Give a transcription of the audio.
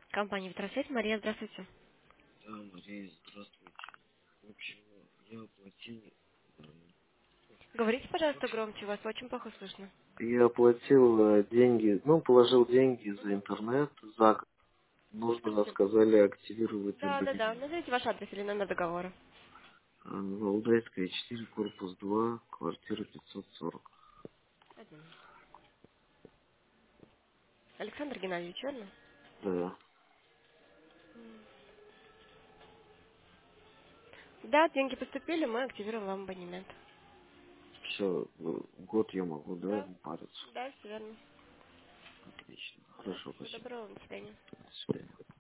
Компания «Витросвет». Мария, здравствуйте. Да, Мария, здравствуйте. В общем, я оплатил, э, Говорите, в пожалуйста, общем, громче, вас очень плохо слышно. я оплатил деньги, ну, положил деньги за интернет, за год. Нужно, Спасибо. сказали, активировать Да. абонемент. Назовите ваш адрес или номер договора. Валдайская, 4, корпус 2, квартира 540. Одну минуту. Александр Геннадьевич, верно? Да. Да, деньги поступили, мы активируем вам абонемент. Все, год я могу, да, Да, не париться. да, все верно. Отлично. Да, Хорошо, всего спасибо. доброго, до свидания. До свидания.